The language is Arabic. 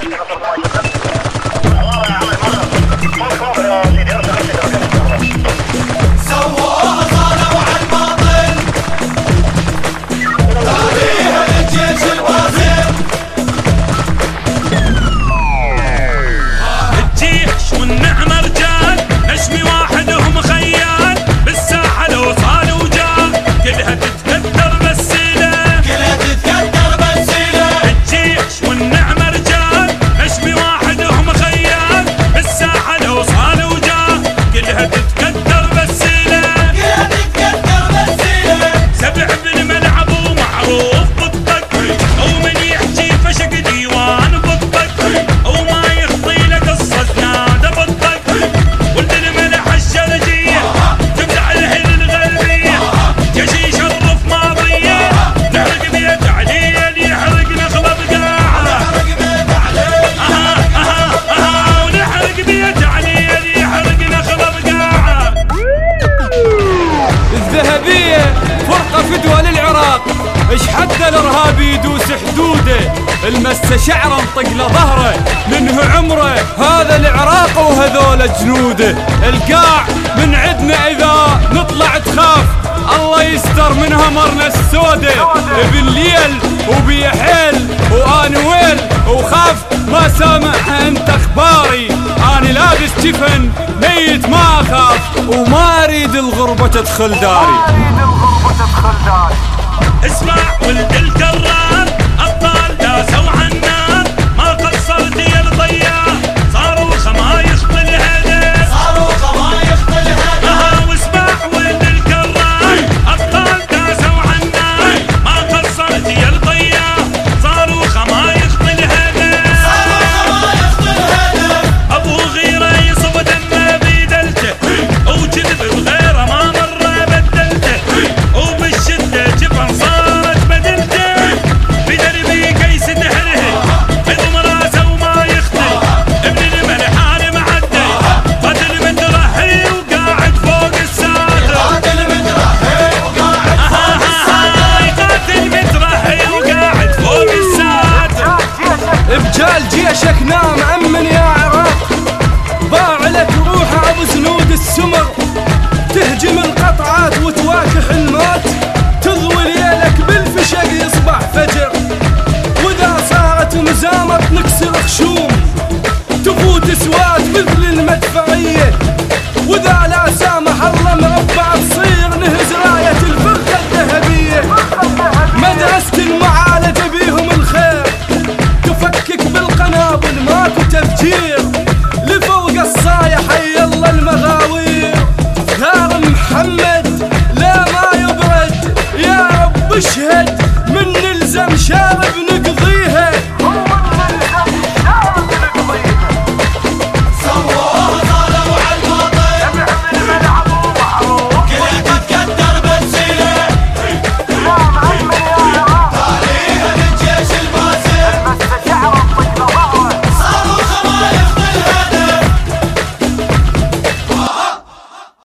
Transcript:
اش حتى الارهابي يدوس حدوده، المسه شعره انطق له ظهره لانه عمره هذا العراق وهذول جنوده. القاع من عدنا اذا نطلع تخاف، الله يستر من همرنا السوده. بالليل وبي حيل وانا ويل وخاف ما سامع انت اخباري، انا لابس جفن ميت ما اخاف وما اريد الغربه تدخل داري. اسمع ولد الكرار ابطال داسوا عالنار، ما قصرت يا الضياع صاروا خمايخ بالهدف، صاروا خمايخ بالهدف. واسمع ولد الكرار ابطال داسوا عالنار، ما قصرت يا الضياع صاروا خمايخ بالهدف، صاروا خمايخ بالهدف. ابو غيره يصب دمه بيدلته وكذب بغيره ما مره بدلته، وبالشده جبن صارت بدلته، بدربي كيس دهره بضم راسه وما يختل، ابن الملحان معدل قاتل مترحي وقاعد فوق الساتر، قاتل مترحي وقاعد فوق الساتر، قاتل مترحي وقاعد فوق الساتر. بجال جيشك نام امن يا عراق، باع لك روحه ابو سنود السمر، تهجم القطعات وتواكح الموت، تضوي ليلك بالفشق يصبح فجر، واذا صارت مزامط نكسر خشوم،